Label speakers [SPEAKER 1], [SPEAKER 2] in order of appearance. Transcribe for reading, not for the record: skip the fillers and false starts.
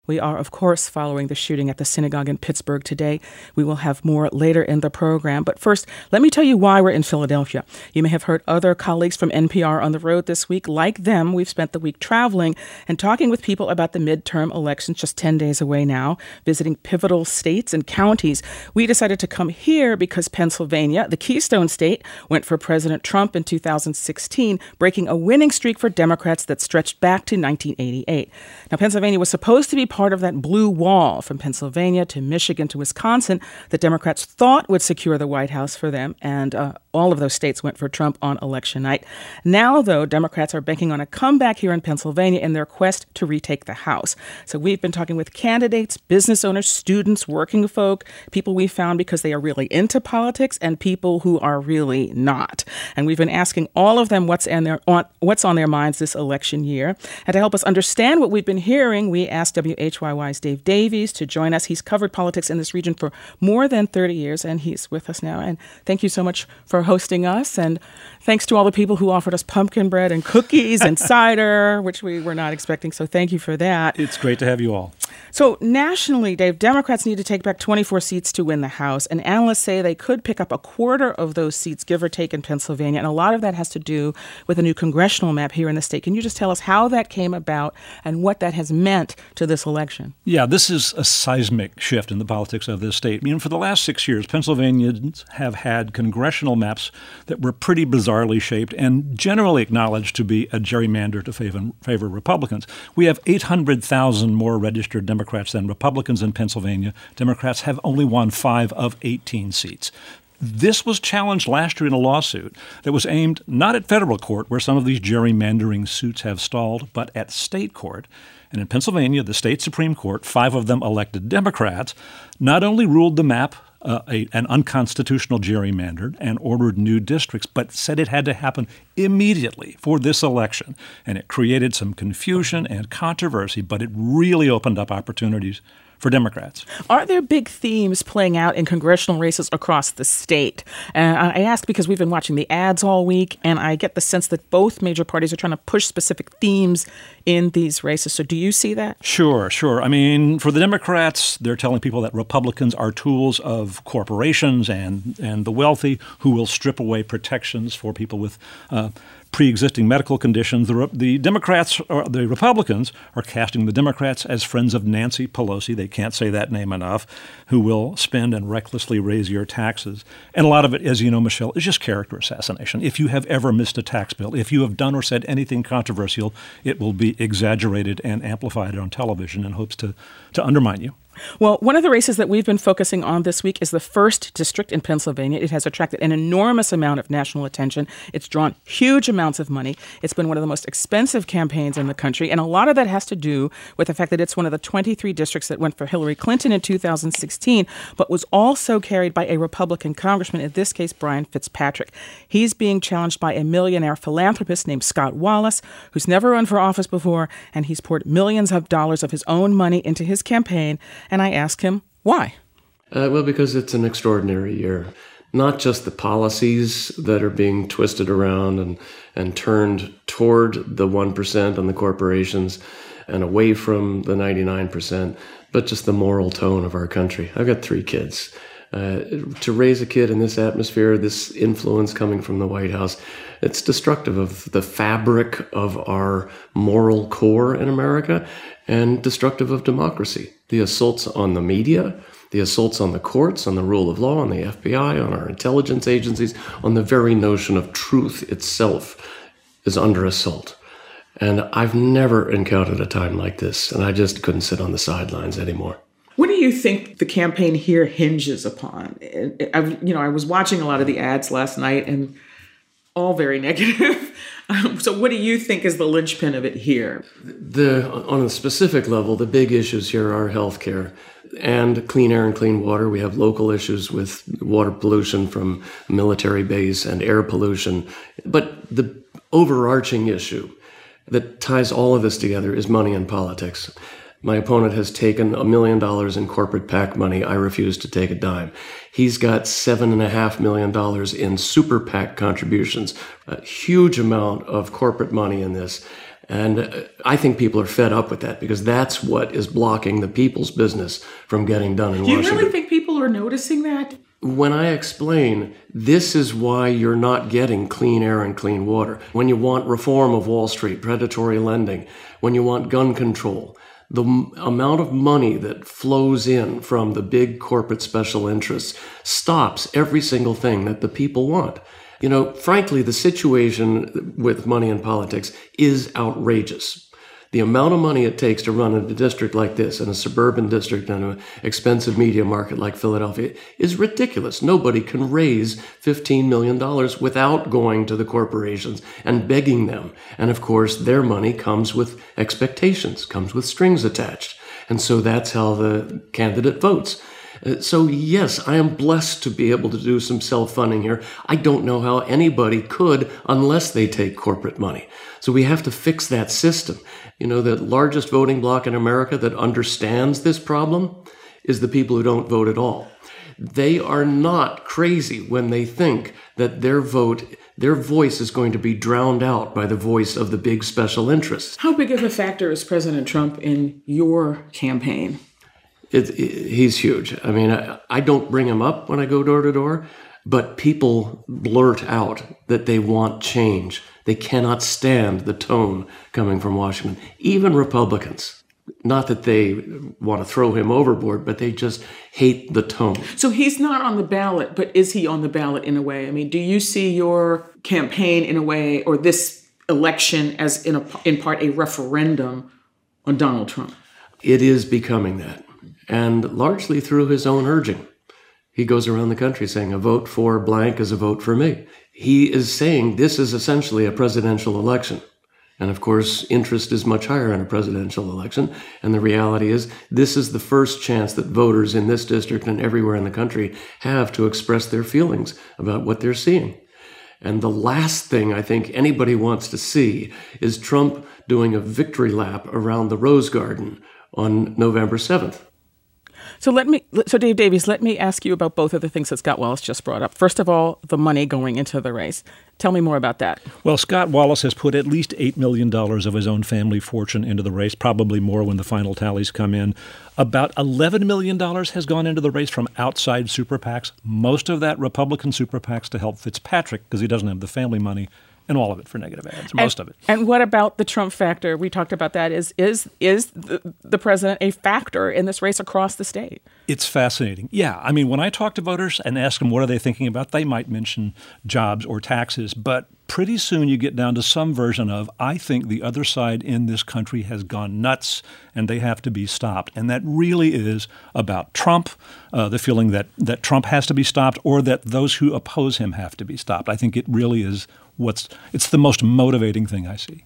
[SPEAKER 1] We are, of course, following the shooting at the synagogue in Pittsburgh today. We will have more later in the program. But first, let me tell you why we're in Philadelphia. You may have heard other colleagues from NPR on the road this week. Like them, we've spent the week traveling and talking with people about the midterm elections just 10 days away now, visiting pivotal states and counties. We decided to come here because Pennsylvania, the Keystone State, went for President Trump in 2016, breaking a winning streak for Democrats that stretched back to 1988. Now, Pennsylvania was supposed to be part of that blue wall from Pennsylvania to Michigan to Wisconsin that Democrats thought would secure the White House for them, and all of those states went for Trump on election night. Now, though, Democrats are banking on a comeback here in Pennsylvania in their quest to retake the House. So we've been talking with candidates, business owners, students, working folk, people we found because they are really into politics, and people who are really not. And we've been asking all of them what's on their minds this election year. And to help us understand what we've been hearing, we asked WHYY's Dave Davies to join us. He's covered politics in this region for more than 30 years, and he's with us now. And thank you so much for hosting us. And thanks to all the people who offered us pumpkin bread and cookies and cider, which we were not expecting. So thank you for that.
[SPEAKER 2] It's great to have you all.
[SPEAKER 1] So nationally, Dave, Democrats need to take back 24 seats to win the House. And analysts say they could pick up a quarter of those seats, give or take, in Pennsylvania. And a lot of that has to do with a new congressional map here in the state. Can you just tell us how that came about and what that has meant to this election?
[SPEAKER 2] Yeah, this is a seismic shift in the politics of this state. I mean, for the last 6 years, Pennsylvanians have had congressional maps that were pretty bizarrely shaped and generally acknowledged to be a gerrymander to favor Republicans. We have 800,000 more registered Democrats than Republicans in Pennsylvania. Democrats have only won 5 of 18 seats. This was challenged last year in a lawsuit that was aimed not at federal court, where some of these gerrymandering suits have stalled, but at state court. And in Pennsylvania, the state Supreme Court, 5 of them elected Democrats, not only ruled the map an unconstitutional gerrymander and ordered new districts, but said it had to happen immediately for this election. And it created some confusion and controversy, but it really opened up opportunities for Democrats.
[SPEAKER 1] Are there big themes playing out in congressional races across the state? I ask because we've been watching the ads all week, and I get the sense that both major parties are trying to push specific themes in these races. So do you see that?
[SPEAKER 2] Sure. I mean, for the Democrats, they're telling people that Republicans are tools of corporations and the wealthy who will strip away protections for people with pre-existing medical conditions. The Democrats, or the Republicans, are casting the Democrats as friends of Nancy Pelosi. They can't say that name enough, who will spend and recklessly raise your taxes. And a lot of it, as you know, Michelle, is just character assassination. If you have ever missed a tax bill, if you have done or said anything controversial, it will be exaggerated and amplified on television in hopes to undermine you.
[SPEAKER 1] Well, one of the races that we've been focusing on this week is the 1st District in Pennsylvania. It has attracted an enormous amount of national attention. It's drawn huge amounts of money. It's been one of the most expensive campaigns in the country. And a lot of that has to do with the fact that it's one of the 23 districts that went for Hillary Clinton in 2016, but was also carried by a Republican congressman, in this case, Brian Fitzpatrick. He's being challenged by a millionaire philanthropist named Scott Wallace, who's never run for office before, and he's poured millions of dollars of his own money into his campaign. And I asked him, why?
[SPEAKER 3] Well, because it's an extraordinary year. Not just the policies that are being twisted around and turned toward the 1% and the corporations and away from the 99%, but just the moral tone of our country. I've got 3 kids. To raise a kid in this atmosphere, this influence coming from the White House, it's destructive of the fabric of our moral core in America and destructive of democracy. The assaults on the media, the assaults on the courts, on the rule of law, on the FBI, on our intelligence agencies, on the very notion of truth itself is under assault. And I've never encountered a time like this, and I just couldn't sit on the sidelines anymore.
[SPEAKER 1] What do you think the campaign here hinges upon? I was watching a lot of the ads last night, and all very negative. So what do you think is the linchpin of it here?
[SPEAKER 3] On a specific level, the big issues here are healthcare and clean air and clean water. We have local issues with water pollution from military base and air pollution. But the overarching issue that ties all of this together is money in politics. My opponent has taken $1 million in corporate PAC money. I refuse to take a dime. He's got $7.5 million in super PAC contributions, a huge amount of corporate money in this. And I think people are fed up with that because that's what is blocking the people's business from getting done in Washington.
[SPEAKER 1] Do you really think people are noticing that?
[SPEAKER 3] When I explain, this is why you're not getting clean air and clean water. When you want reform of Wall Street, predatory lending, when you want gun control, the amount of money that flows in from the big corporate special interests stops every single thing that the people want. You know, frankly, the situation with money in politics is outrageous. The amount of money it takes to run a district like this, in a suburban district in an expensive media market like Philadelphia, is ridiculous. Nobody can raise $15 million without going to the corporations and begging them. And of course, their money comes with expectations, comes with strings attached. And so that's how the candidate votes. So yes, I am blessed to be able to do some self-funding here. I don't know how anybody could unless they take corporate money. So we have to fix that system. You know, the largest voting bloc in America that understands this problem is the people who don't vote at all. They are not crazy when they think that their voice is going to be drowned out by the voice of the big special interests.
[SPEAKER 1] How big of a factor is President Trump in your campaign?
[SPEAKER 3] He's huge. I mean, I don't bring him up when I go door to door, but people blurt out that they want change. They cannot stand the tone coming from Washington. Even Republicans. Not that they want to throw him overboard, but they just hate the tone.
[SPEAKER 1] So he's not on the ballot, but is he on the ballot in a way? I mean, do you see your campaign in a way, or this election as in part a referendum on Donald Trump?
[SPEAKER 3] It is becoming that. And largely through his own urging. He goes around the country saying a vote for blank is a vote for me. He is saying this is essentially a presidential election. And of course, interest is much higher in a presidential election. And the reality is this is the first chance that voters in this district and everywhere in the country have to express their feelings about what they're seeing. And the last thing I think anybody wants to see is Trump doing a victory lap around the Rose Garden on November 7th.
[SPEAKER 1] So Dave Davies, let me ask you about both of the things that Scott Wallace just brought up. First of all, the money going into the race. Tell me more about that.
[SPEAKER 2] Well, Scott Wallace has put at least $8 million of his own family fortune into the race, probably more when the final tallies come in. About $11 million has gone into the race from outside super PACs, most of that Republican super PACs to help Fitzpatrick because he doesn't have the family money. And all of it for negative ads, most of it.
[SPEAKER 1] And what about the Trump factor? We talked about that. Is the president a factor in this race across the state?
[SPEAKER 2] It's fascinating. Yeah. I mean, when I talk to voters and ask them what are they thinking about, they might mention jobs or taxes. But pretty soon you get down to some version of, I think the other side in this country has gone nuts and they have to be stopped. And that really is about Trump, the feeling that Trump has to be stopped or that those who oppose him have to be stopped. I think it really is it's the most motivating thing I see.